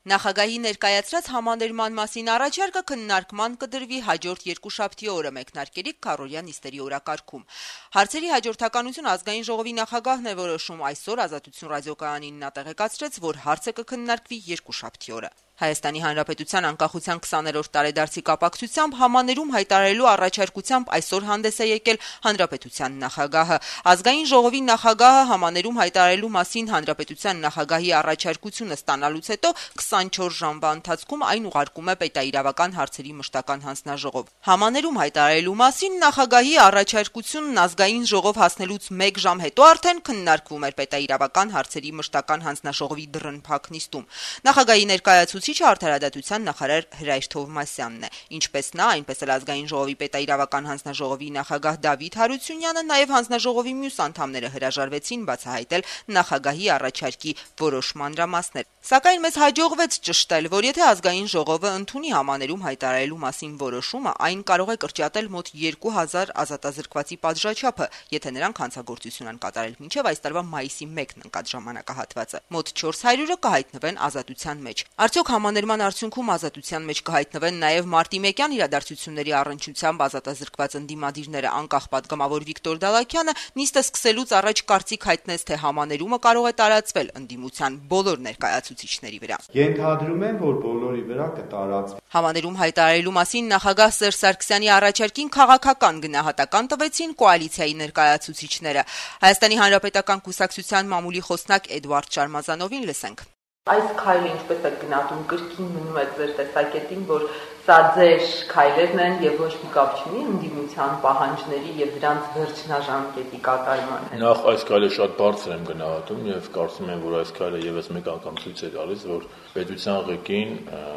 Նախագահի ներկայացրած համաներման մասին առաջարկը քննարկման կդրվի հաջորդ երկուշաբթի օրը մեկնարկելիք քառօրյա նիստերի օրակարգում։ Հարցերի հաջորդականություն ազգային ժողովի նախագահն է որոշում այսօր Ազատություն ռադիոկայանին նա տեղեկացրեց, որ հարցը կքննարկվի երկուշաբթի օրը։ Հայաստանի Հանրապետության անկախության 20-րդ տարեդարձի կապակցությամբ համաներում հայտարարելու առաջարկությամբ այսօր հանդես է եկել Հանրապետության նախագահը։ Ազգային ժողովի նախագահը համաներում հայտարարելու մասին Հանրապետության նախագահի առաջարկությունը ստանալուց հետո 24 ժամվա ընթացքում այն ուղարկում է պետաիրավական հարցերի մշտական հանձնաժողով։ Համաներում հայտարարելու մասին նախագահի առաջարկությունն ազգային ժողով հասնելուց 1 ժամ հետո արդեն քննարկվում էր պետաիրավական հարցերի մշտական հանձնաժողովի դռնփակ նիստում։ Նախագահի ներկայացուցիչը արդարադատության նախարար Հրայր Թովմասյանն է։ Ինչպես նա, այնպես էլ ազգային ժողովի պետաիրավական հանձնաժողովի նախագահ Դավիթ Հարությունյանը, նաև հանձնաժողովի մյուս անդամները հրաժարվեցին բացահայտել նախագահի առաջարկի որոշ մանրամասներ։ Սակայն մեզ հաջողվեց ճշտել, որ եթե ազգային ժողովը ընդունի համաներում հայտարարելու մասին որոշումը, այն կարող է կրճատել մոտ 2000 ազատազրկվածի պատժաչափը, եթե նրանք հանցագործություն են կատարել մինչև այս տարվա մայիսի 1-ն ընկած ժամանակահատվածը։ Մոտ 400-ը կհայտնվեն ազատության մեջ։ Արդյոք համաներման արդյունքում ազատության մեջ կհայտնվեն նաև մարտի 1-յան իրադարձությունների առնչությամբ ազատազրկված ընդդիմադիրները։ Անկախ պատգամավոր Վիկտոր Դալաքյանը նիստը սկսելուց առաջ կարծիք հայտնեց, թե համաներումը կարող է տարածվել ընդդիմության բոլոր ներկայացուցիչների վրա։ Ենթադրում եմ, որ բոլորի վրա կտարածվի։ Համաներում հայտարարելու մասին նախագահ Սերժ Սարգսյանի առաջարկին քաղաքական գնահատական տվեցին կոալիցիայի ներկայացուցիչները։ Հայաստանի Հանրապետական կուսակցության մամուլի խոսնակ Էդուարդ Շարմազանովին լսենք։ Այս քայլը ինչպես է գնահատում, կրկին մնում է ձեր տեսակետին, որ սա ձեր քայլերն են եւ ոչ մի կապ չունի ընդդիմության պահանջների եւ դրանց վերջնաժամկետի կատարմանը։ Նախ այս քայլը շատ բարձր եմ գնահատում եւ կարծում եմ, որ այս քայլը եւս մեկ անգամ ցույց է տալիս, որ պետության ղեկին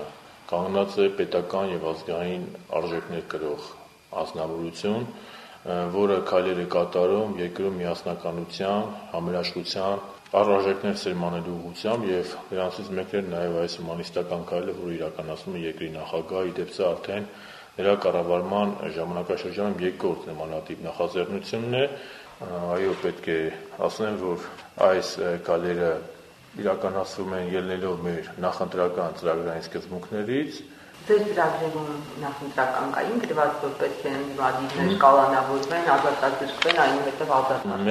կանգնած է պետական եւ ազգային արժեքներ կրող անձնավորություն, որը քայլեր է կատարում երկրում միասնականության, համերաշխության առարժեքներ սերմանելու ուղղությամբ եւ նրանցից մեկն է նաեւ այս հումանիստական քայլը, որը իրականացնում է երկրի նախագահը, ի դեպ սա արդեն նրա կառավարման ժամանակաշրջանում երկրորդ նմանատիպ նախաձեռնությունն է։ Այո, պետք է ասեմ, որ այս քայլերը իրականացվում են ելնելով մեր նախընտրական ծրագրային սկզբունքներից։ Ձեր ծրագրերում նախընտրական կային գրված, որ պետք է ընդդիմադիրներ կալանավորվեն, ազատազրկվեն, այնուհետև ազատվեն։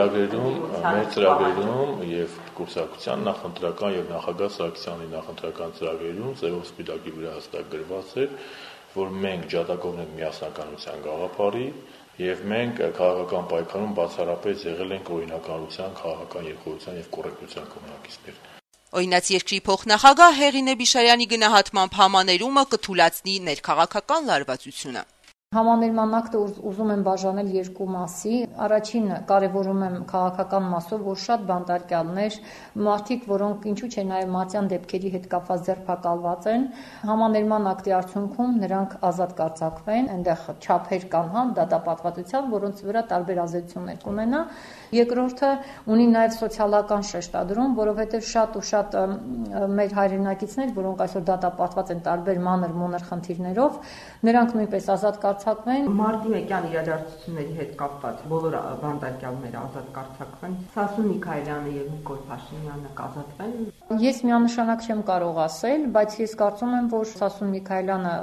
Մեր ծրագրերում եւ կուսակցության նախընտրական եւ նախագահ Սարգսյանի նախընտրական ծրագրերում ծերով սպիտակի վրա հստակ գրված էր, որ մենք ջատագովն ենք միասնականության գաղափարի եւ մենք քաղաքական պայքարում բացառապես եղել ենք օրինականության, քաղաքական երկխոսության եւ կոռեկտության կողմնակիցներ։ Օրինաց երկրի փոխնախագահ Հեղինե Բիշարյանի գնահատմամբ համաներումը կթույլատնի ներքաղաքական լարվածությունը։ Համաներման ակտը ուզում եմ բաժանել երկու մասի։ Առաջինը կարևորում եմ քաղաքական մասով, որ շատ բանտարկյալներ, մարդիկ, որոնք ինչու՞ չէ նաև մատյան դեպքերի հետ կապված ձերբակալված են, համաներման ակտի արդյունքում նրանք ազատ կարձակվեն, այնտեղ չափեր կան դատապարտվածության, որոնց վրա տարբեր ազդեցություններ կունենա։ Երկրորդը ունի նաև սոցիալական շեշտադրում, որովհետև շատ մեր հայրենակիցներ, որոնք այսօր դատապարտված են տարբեր մանր-մոնր խնդիրներով, նրանք նույնպես ազատ կարձակվեն։ Մարտի 1-յան իրադարձությունների հետ կապված բոլոր բանտարկյալները ազատ կարձակվեն։ Սասուն Միքայելյանը եւ Նիկոլ Փաշինյանը կազատվեն։ Ես միանշանակ չեմ կարող ասել, բայց ես կարծում եմ, որ Սասուն Միքայելյանը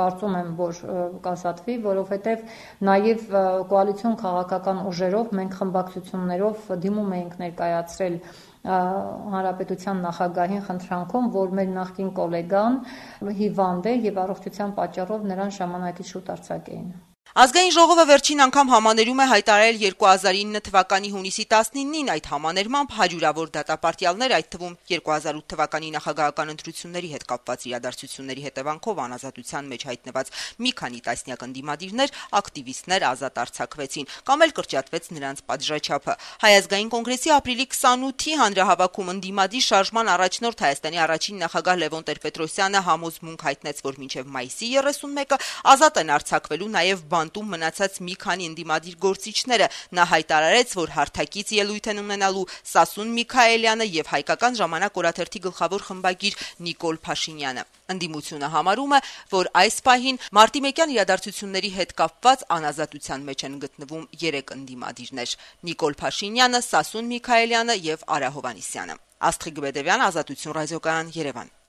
կազատվի, որովհետև նաև կոալիցիոն քաղաքական ուժերով մենք խմբակցություններով դիմում էինք ներկայացրել Հանրապետության նախագահին խնդրանքում, որ մեր նախկին գոլեգան հիվանդ է եւ առողջության պատճառով նրան ժամանակից շուտ արձակեին։ Ազգային ժողովը վերջին անգամ համաներում է հայտարարել 2009 թվականի հունիսի 19-ին այդ համաներմամբ հարյուրավոր դատապարտյալներ, այդ թվում 2008 թվականի նախագահական ընտրությունների հետ կապված իրադարձությունների հետևանքով անազատության մեջ հայտնված մի քանի տասնյակ ընդդիմադիրներ, ակտիվիստներ ազատ արձակվեցին կամ էլ կրճատվեց նրանց պատժաչափը։ Հայ ազգային կոնգրեսի ապրիլի 28-ի հանրահավաքում ընդդիմադիր շարժման առաջնորդ Հայաստանի առաջին նախագահ Լևոն Տեր-Պետրոսյանը համոզմունք հայտնեց, որ մինչև մայիսի 31-ը ազատ են արձակվելու նաև բանտում մնացած մի քանի ընդդիմադիր գործիչները։ Նա հայտարարեց, որ հարթակից ելույթ են ունենալու Սասուն Միքայելյանը եւ Հայկական ժամանակ օրաթերթի գլխավոր խմբագիր Նիկոլ Փաշինյանը։ Ընդդիմությունը համարում է, որ այս պահին մարտի 1-յան իրադարձությունների հետ կապված անազատության մեջ են գտնվում 3 ընդդիմադիրներ՝ Նիկոլ Փաշինյանը, Սասուն Միքայելյանը եւ Արա Հովհաննիսյանը։ Աստղիկ Բեդևյան, Ազատություն ռադիոկայան, Երևան։